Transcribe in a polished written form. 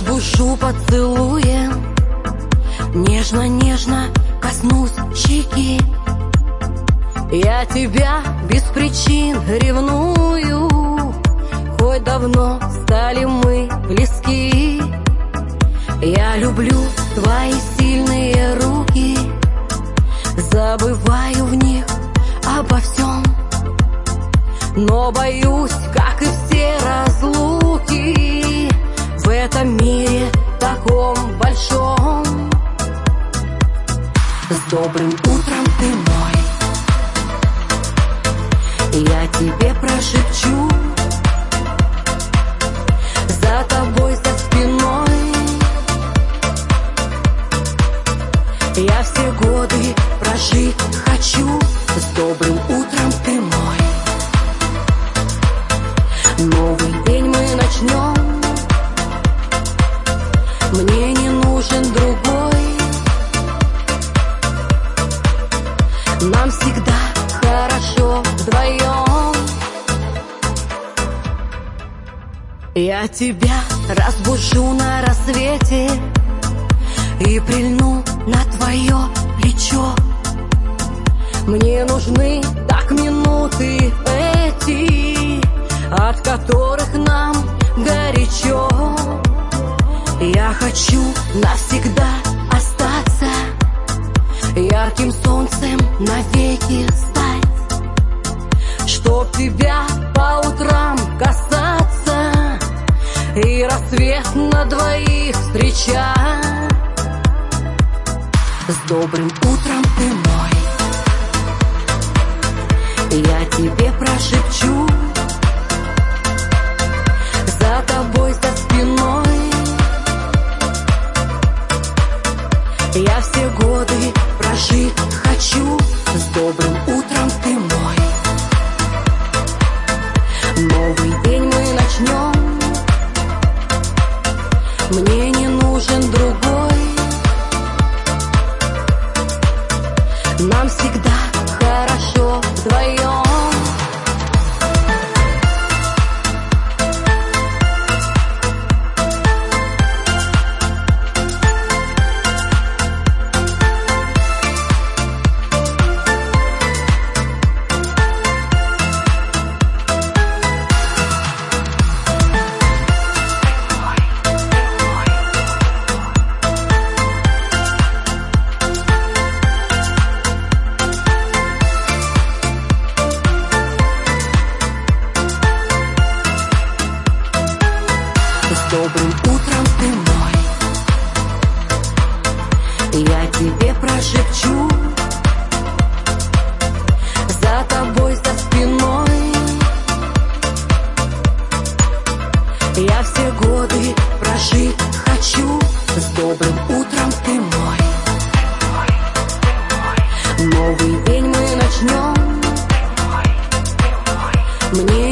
разбужу поцелуем, нежно-нежно коснусь щеки. Я тебя без причин ревную, хоть давно стали мы близки. Я люблю твои сильные руки, забываю в них обо всем, но боюсь, как и все разлуки в этом мире таком большом. С добрым утром, ты мой, я тебе прошепчу, за тобой, за спиной. Я все годы прожить хочу. С добрым утром, ты мой, новый день мы начнем. Мне не нужен другой, нам всегда хорошо вдвоем. Я тебя разбужу на рассвете и прильну на твое плечо. Мне нужны так минуты эти, от которых нам горячо. Я хочу навсегда остаться, ярким солнцем навеки стать, чтоб тебя по утрам касаться и рассвет на двоих встречать. С добрым утром, ты мой, я тебе прошепчу, за тобой, за спиной. Я все годы прожить хочу. С добрым утром, ты мой, новый день мы начнем. Мне не нужен другой, нам всегда хорошо вдвоем. С добрым утром, ты мой, я тебе прошепчу, за тобой, за спиной. Я все годы прожить хочу. С добрым утром, ты мой, новый день мы начнем. Мне